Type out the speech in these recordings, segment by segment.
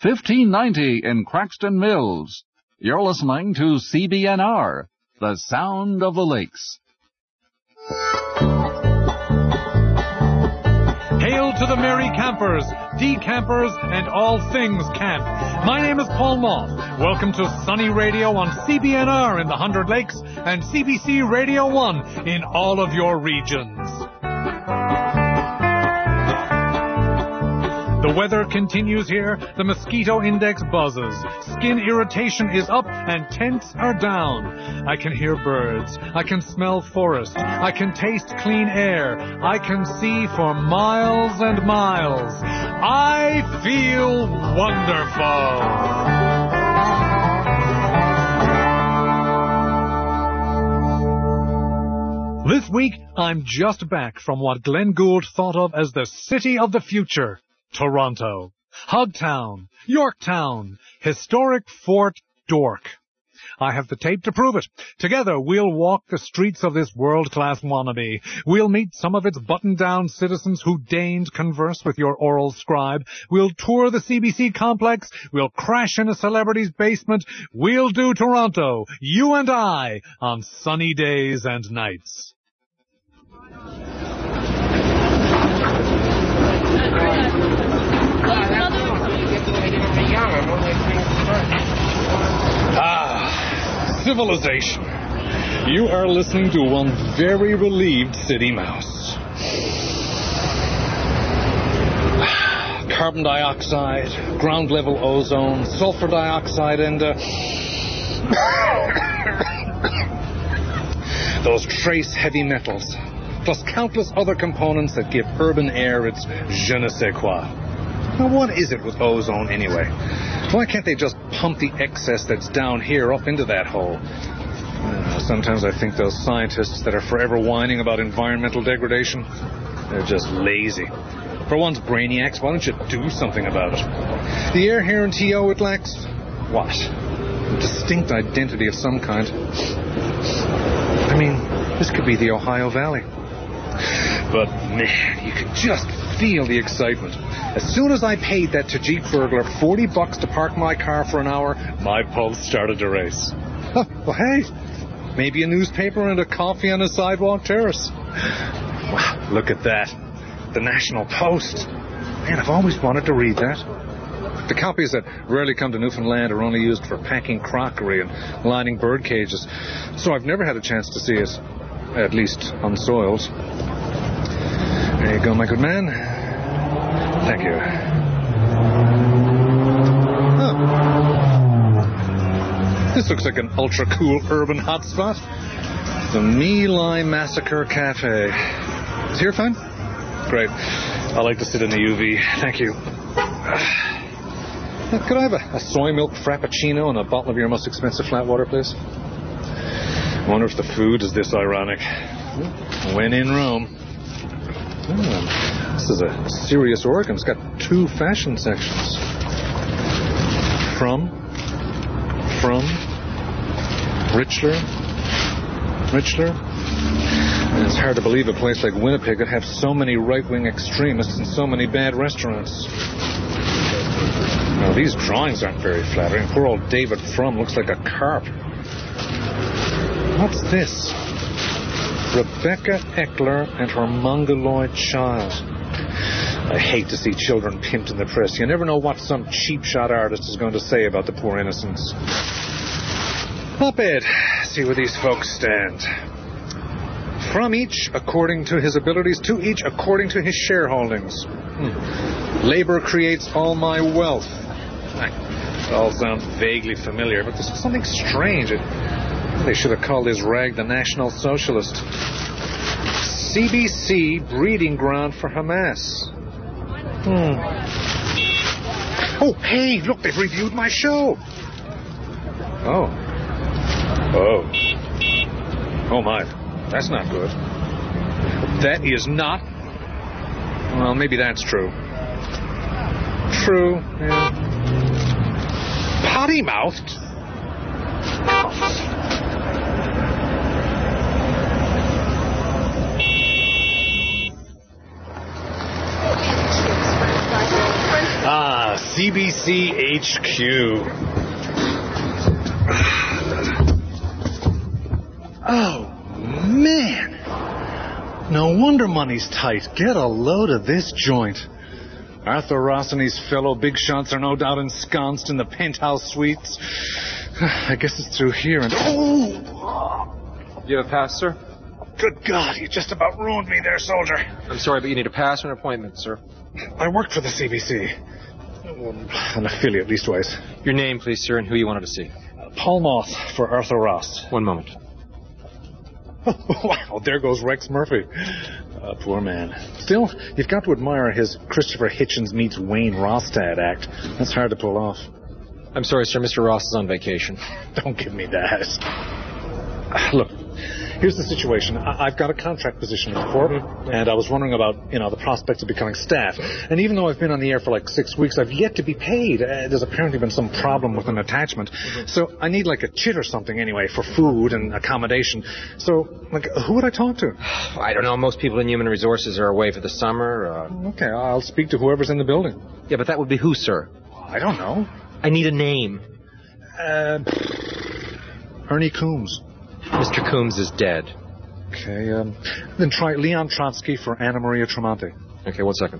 1590 in Craxton Mills. You're listening to CBNR, the sound of the lakes. Hail to the merry campers, decampers, and all things camp. My name is Paul Moth. Welcome to Sunny Radio on CBNR in the 100 Lakes and CBC Radio 1 in all of your regions. The weather continues here. The mosquito index buzzes. Skin irritation is up and tents are down. I can hear birds. I can smell forest. I can taste clean air. I can see for miles and miles. I feel wonderful. This week, I'm just back from what Glenn Gould thought of as the city of the future. Toronto, Hogtown, Yorktown, historic Fort Dork. I have the tape to prove it. Together, we'll walk the streets of this world-class wannabe. We'll meet some of its buttoned-down citizens who deigned converse with your oral scribe. We'll tour the CBC complex. We'll crash in a celebrity's basement. We'll do Toronto, you and I, on sunny days and nights. Civilization. You are listening to one very relieved city mouse. Carbon dioxide, ground level ozone, sulfur dioxide, and those trace heavy metals, plus countless other components that give urban air its je ne sais quoi. Now, what is it with ozone, anyway? Why can't they just pump the excess that's down here up into that hole? Sometimes I think those scientists that are forever whining about environmental degradation, they're just lazy. For once, brainiacs, why don't you do something about it? The air here in TO, it lacks, what? A distinct identity of some kind. I mean, this could be the Ohio Valley. But, man, you could just feel the excitement. As soon as I paid that Tajik burglar $40 to park my car for an hour, my pulse started to race. Oh, well, hey, maybe a newspaper and a coffee on a sidewalk terrace. Wow, look at that. The National Post. Man, I've always wanted to read that. The copies that rarely come to Newfoundland are only used for packing crockery and lining bird cages, so I've never had a chance to see it, at least unsoiled. There you go, my good man. Thank you. Oh. This looks like an ultra-cool urban hotspot. The My Lai Massacre Cafe. Is here fun? Great. I like to sit in the UV. Thank you. Could I have a soy milk frappuccino and a bottle of your most expensive flat water, please? I wonder if the food is this ironic. When in Rome. This is a serious organ. It's got 2 fashion sections. From, Richler. And it's hard to believe a place like Winnipeg could have so many right-wing extremists and so many bad restaurants. Now, these drawings aren't very flattering. Poor old David Frum looks like a carp. What's this? Rebecca Eckler and her mongoloid child. I hate to see children pimped in the press. You never know what some cheap shot artist is going to say about the poor innocents. Op-ed. See where these folks stand. From each according to his abilities, to each according to his shareholdings. Labor creates all my wealth. It all sounds vaguely familiar, but there's something strange. They should have called this rag the National Socialist. CBC breeding ground for Hamas. Oh, hey, look, they've reviewed my show. Oh, my. That's not good. That is not. Well, maybe that's true. True, yeah. Potty-mouthed? CBC HQ. Oh, man. No wonder money's tight. Get a load of this joint. Arthur Ross and his fellow big shots are no doubt ensconced in the penthouse suites. I guess it's through here and... Oh! You have a pass, sir? Good God, you just about ruined me there, soldier. I'm sorry, but you need a pass or an appointment, sir. I worked for the CBC. An affiliate, leastways. Your name, please, sir, and who you wanted to see. Paul Moth for Arthur Ross. One moment. Wow, there goes Rex Murphy. Poor man. Still, you've got to admire his Christopher Hitchens meets Wayne Rostad act. That's hard to pull off. I'm sorry, sir. Mr. Ross is on vacation. Don't give me that. Look, here's the situation. I've got a contract position at the Corp, and I was wondering about, the prospects of becoming staff. And even though I've been on the air for like 6 weeks, I've yet to be paid. There's apparently been some problem with an attachment. So I need like a chit or something anyway for food and accommodation. So, who would I talk to? I don't know. Most people in human resources are away for the summer. Okay, I'll speak to whoever's in the building. Yeah, but that would be who, sir? I don't know. I need a name. Ernie Coombs. Mr. Coombs is dead. Okay, then try Leon Trotsky for Anna Maria Tremonti. Okay, 1 second.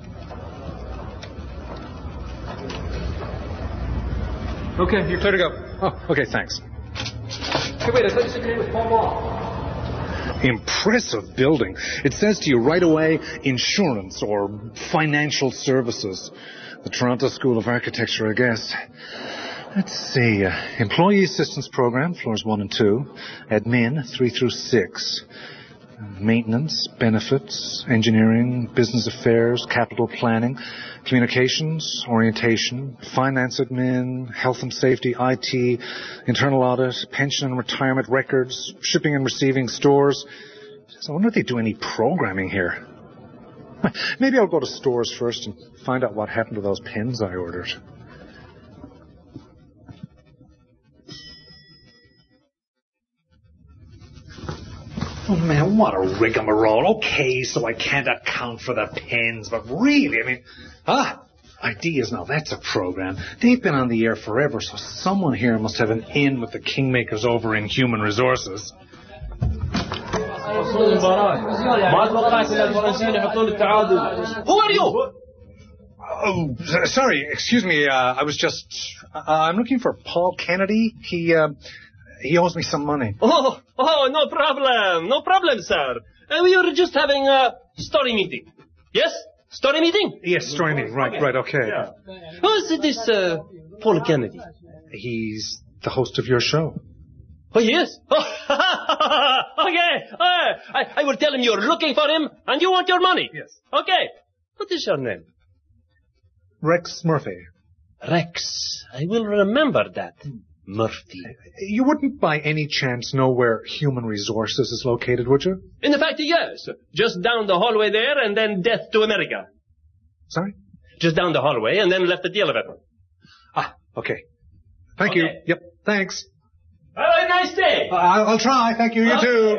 Okay, you're clear to go. Oh, okay, thanks. Hey, wait, I thought you said your name was Paul Moth. Impressive building. It says to you right away, insurance or financial services. The Toronto School of Architecture, I guess. Let's see. Employee Assistance Program, floors 1 and 2. Admin, 3 through 6. Maintenance, benefits, engineering, business affairs, capital planning, communications, orientation, finance admin, health and safety, IT, internal audit, pension and retirement records, shipping and receiving, stores. I wonder if they do any programming here. Maybe I'll go to stores first and find out what happened to those pens I ordered. Oh, man, what a rigmarole. Okay, so I can't account for the pens, but really, ideas, now that's a program. They've been on the air forever, so someone here must have an in with the kingmakers over in human resources. Who are you? Oh, sorry, excuse me, I'm looking for Paul Kennedy. He owes me some money. Oh, no problem, sir. We were just having a story meeting. Yes? Story meeting? Yes, story meeting. Right, okay. Yeah. Who's this, Paul Kennedy? He's the host of your show. Oh, yes? Oh, okay. I will tell him you're looking for him and you want your money. Yes. Okay. What is your name? Rex Murphy. Rex. I will remember that. Murphy. You wouldn't by any chance know where Human Resources is located, would you? In fact, yes. Just down the hallway there and then Death to America. Sorry? Just down the hallway and then left at the elevator. Okay. Thank you. Yep, thanks. Have a nice day. I'll try. Thank you. You too.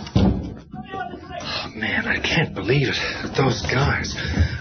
Oh, man, I can't believe it. Those guys.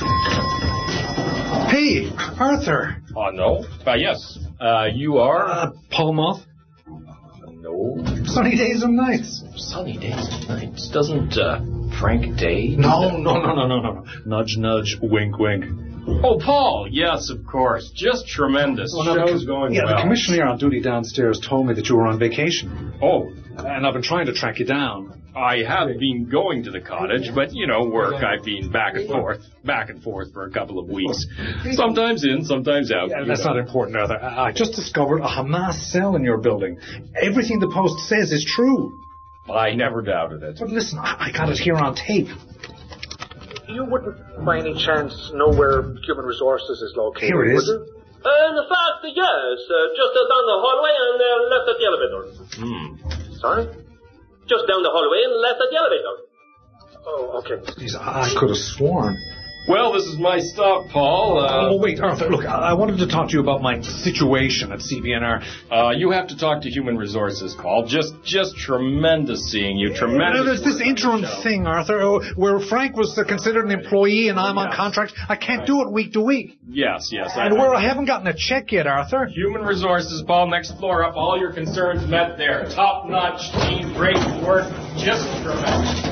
Hey, Arthur. No. Yes. You are? Paul Moth. No. Sunny days and nights. Sunny days and nights. Doesn't Frank Day? No. Nudge, nudge, wink, wink. Oh, Paul. Yes, of course. Just tremendous. Show's going well. The commissioner on duty downstairs told me that you were on vacation. Oh. And I've been trying to track you down. I have been going to the cottage, but, work. I've been back and forth for a couple of weeks. Sometimes in, sometimes out. Yeah, that's not important, Arthur. I just discovered a Hamas cell in your building. Everything the Post says is true. I never doubted it. But listen, I got it here on tape. You wouldn't, by any chance, know where Human Resources is located, Here it is. In fact, yes. Just down the hallway and left at the elevator. Sorry? Just down the hallway and left at the elevator. Oh, okay. Jeez, I could have sworn. Well, this is my stop, Paul. Oh, wait, Arthur, look, I wanted to talk to you about my situation at CBNR. You have to talk to Human Resources, Paul. Just tremendous seeing you. Tremendous. There's this interim thing, Arthur, where Frank was considered an employee and I'm on contract. I can't do it week to week. Yes. And where I haven't gotten a check yet, Arthur. Human Resources, Paul, next floor up. All your concerns met there. Top-notch team, great work, just tremendous.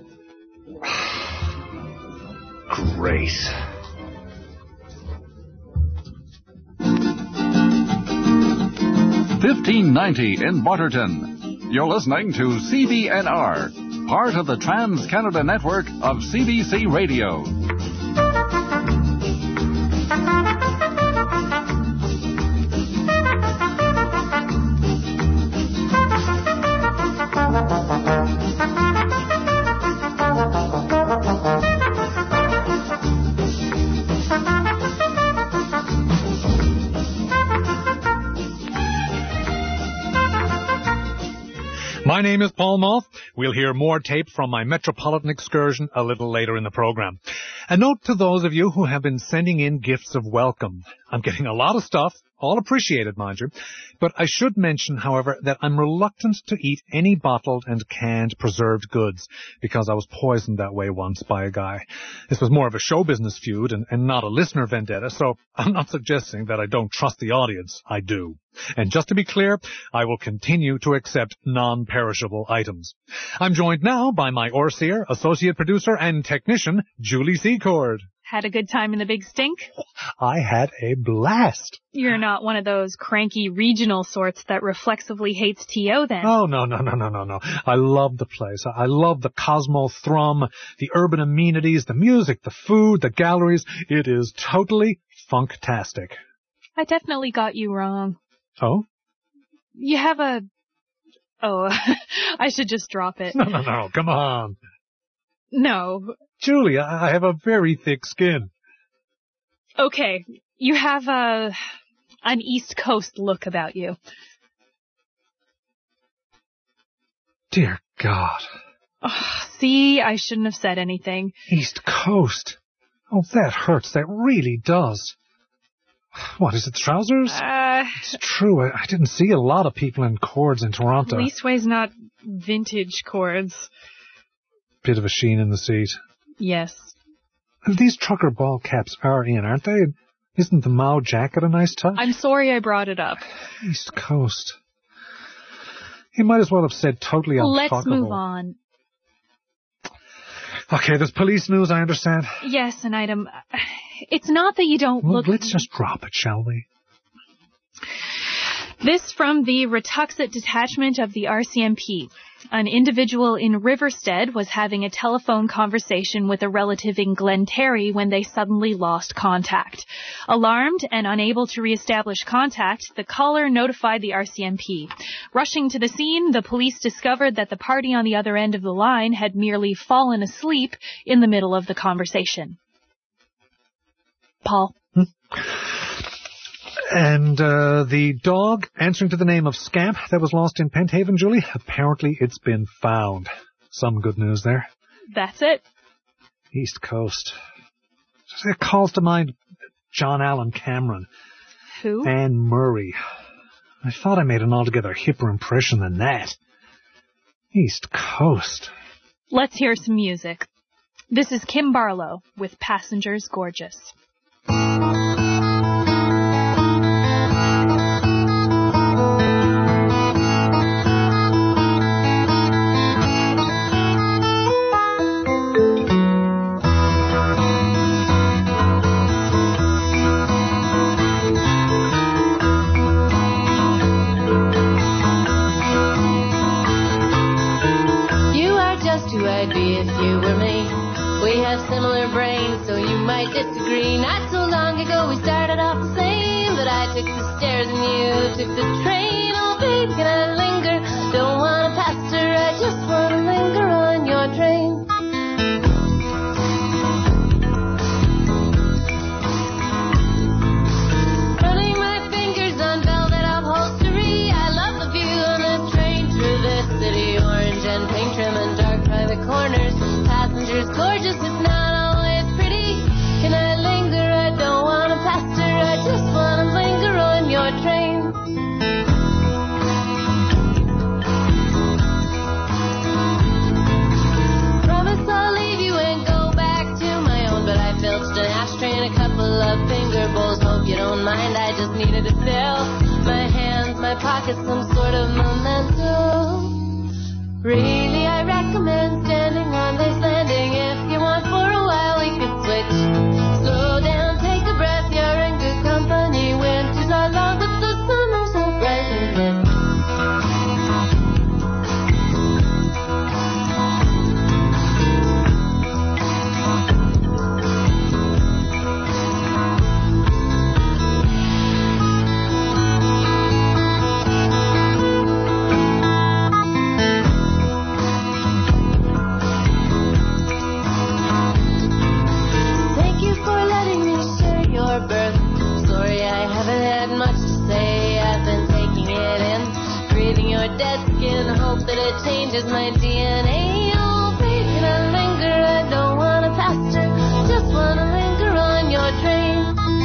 Great. $15.90 in Waterton. You're listening to CBNR, part of the Trans-Canada Network of CBC Radio. My name is Paul Moth. We'll hear more tape from my Metropolitan excursion a little later in the program. A note to those of you who have been sending in gifts of welcome. I'm getting a lot of stuff, all appreciated, mind you. But I should mention, however, that I'm reluctant to eat any bottled and canned preserved goods because I was poisoned that way once by a guy. This was more of a show business feud and not a listener vendetta, so I'm not suggesting that I don't trust the audience. I do. And just to be clear, I will continue to accept non-perishable items. I'm joined now by my overseer, associate producer, and technician, Julie Secord. Had a good time in the Big Stink? I had a blast. You're not one of those cranky regional sorts that reflexively hates T.O. then? Oh, no. I love the place. I love the Cosmo Thrum, the urban amenities, the music, the food, the galleries. It is totally funktastic. I definitely got you wrong. Oh? You have a... Oh, I should just drop it. No, come on. No. Julie, I have a very thick skin. Okay, you have an East Coast look about you. Dear God. Oh, see, I shouldn't have said anything. East Coast? Oh, that hurts. That really does. What, is it trousers? It's true. I didn't see a lot of people in cords in Toronto. Leastways not vintage cords. Bit of a sheen in the seat. Yes. These trucker ball caps are in, aren't they? Isn't the Mao jacket a nice touch? I'm sorry I brought it up. East Coast. You might as well have said totally unfuckable. Let's move on. Okay, there's police news, I understand. Yes, an item. It's not that you don't look... Let's just drop it, shall we? This from the Retuxet Detachment of the RCMP. An individual in Riverstead was having a telephone conversation with a relative in Glenterry when they suddenly lost contact. Alarmed and unable to reestablish contact, the caller notified the RCMP. Rushing to the scene, the police discovered that the party on the other end of the line had merely fallen asleep in the middle of the conversation. Paul? And the dog answering to the name of Scamp that was lost in Penthaven, Julie, apparently it's been found. Some good news there. That's it? East Coast. It calls to mind John Allen Cameron. Who? Anne Murray. I thought I made an altogether hipper impression than that. East Coast. Let's hear some music. This is Kim Barlow with Passengers Gorgeous. Similar brains, so you might disagree. Not so long ago we started off the same, but I took the stairs and you took the train. Oh babe, can I linger? Don't want to pass her, I just want to linger on your train. Running my fingers on velvet upholstery, I love the view on the train through this city. Orange and pink trim and dark private corners. Passengers gorgeous, it's not always pretty. needed to fill my hands, my pockets, some sort of memento. Really, I recommend standing on this landing. If you want for a while, we could switch. Slow down, take a breath, you're in good company. Winters are long, but the summers are bright and lit. Hope that it changes my DNA. Oh, babe, can I linger? I don't want to pasture, just want to linger on your train.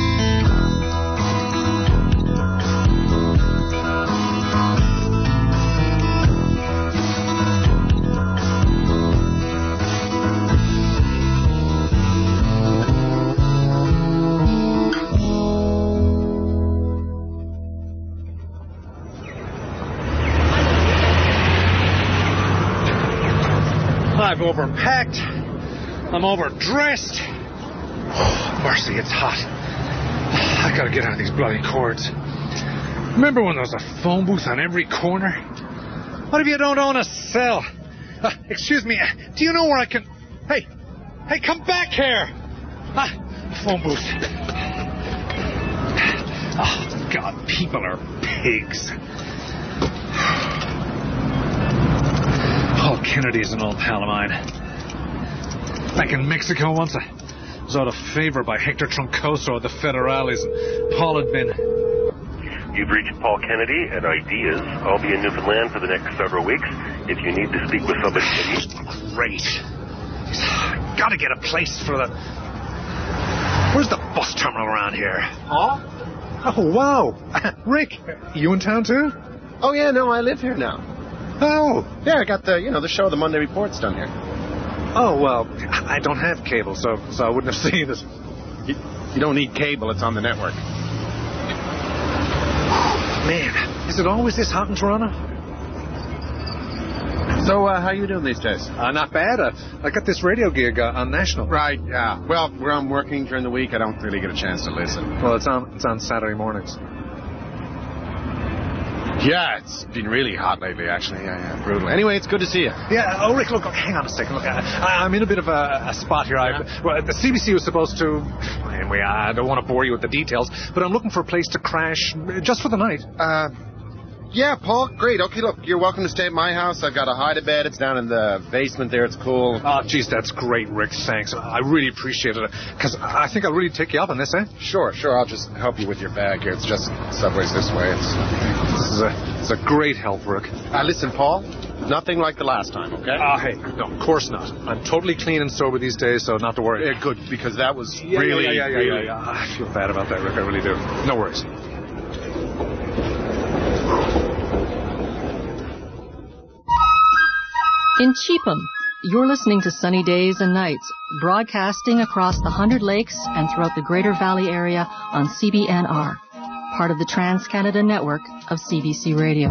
I've overpacked. I'm overdressed. Oh, mercy, it's hot. I gotta get out of these bloody cords. Remember when there was a phone booth on every corner? What if you don't own a cell? Excuse me, do you know where I can... Hey, come back here! Phone booth. Oh, God, people are pigs. Paul Kennedy's an old pal of mine. Back in Mexico once, I was out of favor by Hector Troncoso of the Federales, and Paul had been... You've reached Paul Kennedy at Ideas. I'll be in Newfoundland for the next several weeks. If you need to speak with somebody... Great. Gotta get a place for the... Where's the bus terminal around here? Huh? Oh, wow. Rick, you in town too? Oh, yeah, no, I live here now. Oh. Yeah, I got the show, the Monday Reports done here. Oh, well, I don't have cable, so I wouldn't have seen this. You don't need cable, it's on the network. Man, is it always this hot in Toronto? So, how you doing these days? Not bad. I got this radio gig on National. Right, yeah. Well, where I'm working during the week, I don't really get a chance to listen. Well, it's on Saturday mornings. Yeah, it's been really hot lately, actually. Yeah, brutal. Anyway, it's good to see you. Yeah, oh, Rick, look, hang on a second. Look, I'm in a bit of a spot here. Well, the CBC was supposed to... Anyway, I don't want to bore you with the details, but I'm looking for a place to crash just for the night. Yeah, Paul, great. Okay, look, you're welcome to stay at my house. I've got a hide-a-bed. It's down in the basement there. It's cool. Oh, geez, that's great, Rick. Thanks. I really appreciate it, because I think I'll really take you up on this, eh? Sure. I'll just help you with your bag here. It's just subway's this way. It's a great help, Rick. Listen, Paul, nothing like the last time, okay? Hey, no, of course not. I'm totally clean and sober these days, so not to worry. Yeah, good, because that was really... Yeah. I feel bad about that, Rick. I really do. No worries. In Cheapham, you're listening to Sunny Days and Nights, broadcasting across the 100 Lakes and throughout the Greater Valley area on CBNR, part of the Trans-Canada Network of CBC Radio.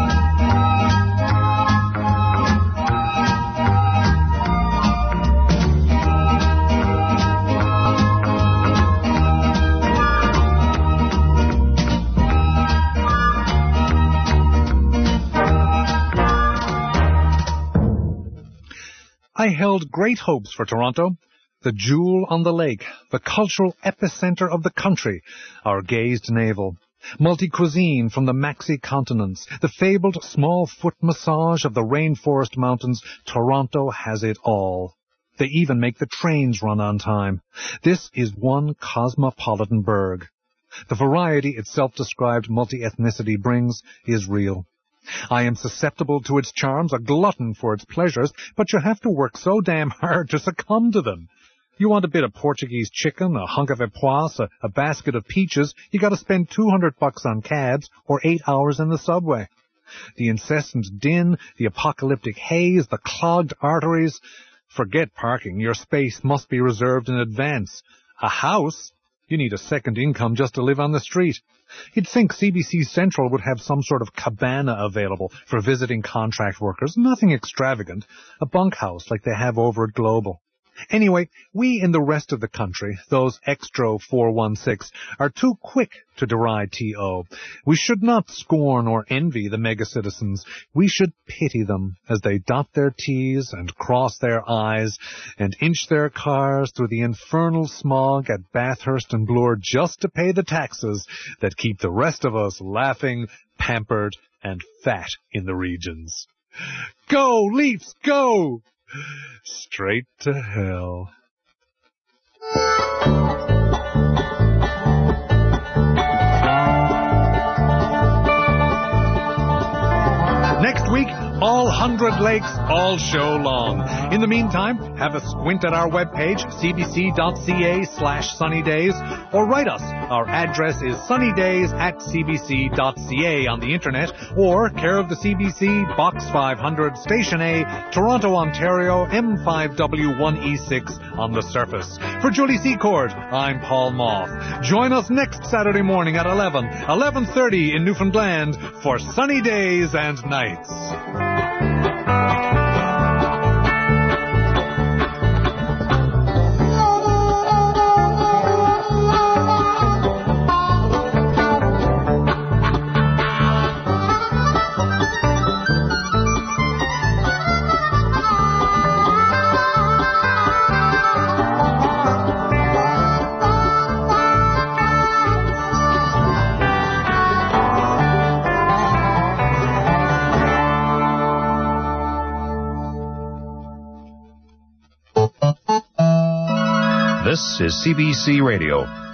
I held great hopes for Toronto, the jewel on the lake, the cultural epicenter of the country, our gazed navel. Multi-cuisine from the maxi continents, the fabled small foot massage of the rainforest mountains, Toronto has it all. They even make the trains run on time. This is one cosmopolitan burg. The variety its self-described multi-ethnicity brings is real. I am susceptible to its charms, a glutton for its pleasures, but you have to work so damn hard to succumb to them. You want a bit of Portuguese chicken, a hunk of epoisse, a basket of peaches, you gotta spend $200 on cabs or 8 hours in the subway. The incessant din, the apocalyptic haze, the clogged arteries. Forget parking, your space must be reserved in advance. A house? You need a second income just to live on the street. You'd think CBC Central would have some sort of cabana available for visiting contract workers. Nothing extravagant. A bunkhouse like they have over at Global. Anyway, we in the rest of the country, those extra 416, are too quick to deride TO. We should not scorn or envy the mega-citizens. We should pity them as they dot their T's and cross their I's and inch their cars through the infernal smog at Bathurst and Bloor just to pay the taxes that keep the rest of us laughing, pampered, and fat in the regions. Go, Leafs, go! Straight to hell. Next week, all 100 lakes, all show long. In the meantime, have a squint at our webpage, cbc.ca/sunnydays, or write us. Our address is sunnydays@cbc.ca on the internet, or care of the CBC, Box 500, Station A, Toronto, Ontario, M5W1E6 on the surface. For Julie Secord, I'm Paul Moth. Join us next Saturday morning at 11:30 in Newfoundland for Sunny Days and Nights. This is CBC Radio.